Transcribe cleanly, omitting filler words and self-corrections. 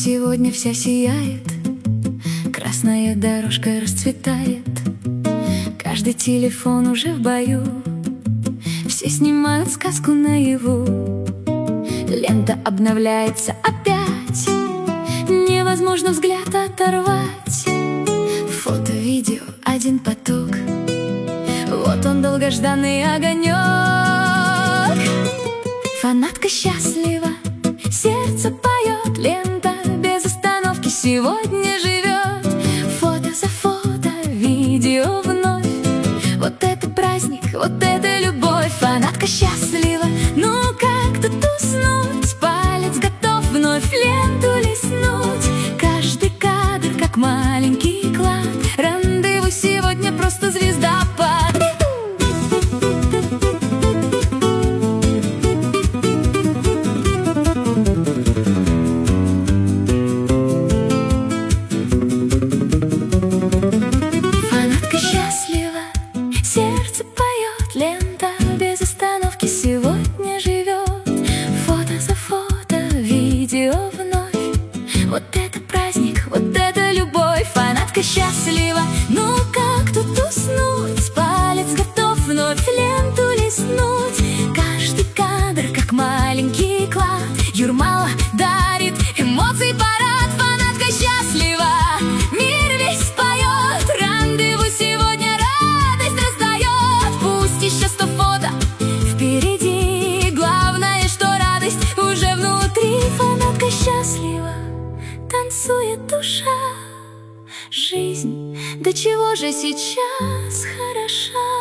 сегодня вся сияет, красная дорожка расцветает. Каждый телефон уже в бою, все снимают сказку наяву. Лента обновляется опять, невозможно взгляд оторвать. Фото, видео, один поток, вот он долгожданный огонек. Фанатка счастлива, сердце поет, лента без остановки сегодня живет. Фото за фото, видео вновь, вот это праздник, вот это любовь. Фанатка счастлива, ну как тут уснуть? Палец готов вновь ленту листнуть. Каждый кадр как маленький клад, рандеву сегодня просто звездопад. Фанатка счастлива, сердце поет, лента без остановки сегодня живет. Фото за фото, видео вновь, вот это праздник, вот это любовь. Фанатка счастлива, ну как тут уснуть? Палец готов вновь ленту листнуть. Каждый кадр как маленький клад, Юрмала дарит эмоций парад. Фанатка счастлива, мир весь поет, рандеву сегодня радость раздает. Пусть еще 100 фото впереди, главное, что радость уже внутри. Фанатка счастлива, танцует душа, жизнь до чего же сейчас хороша.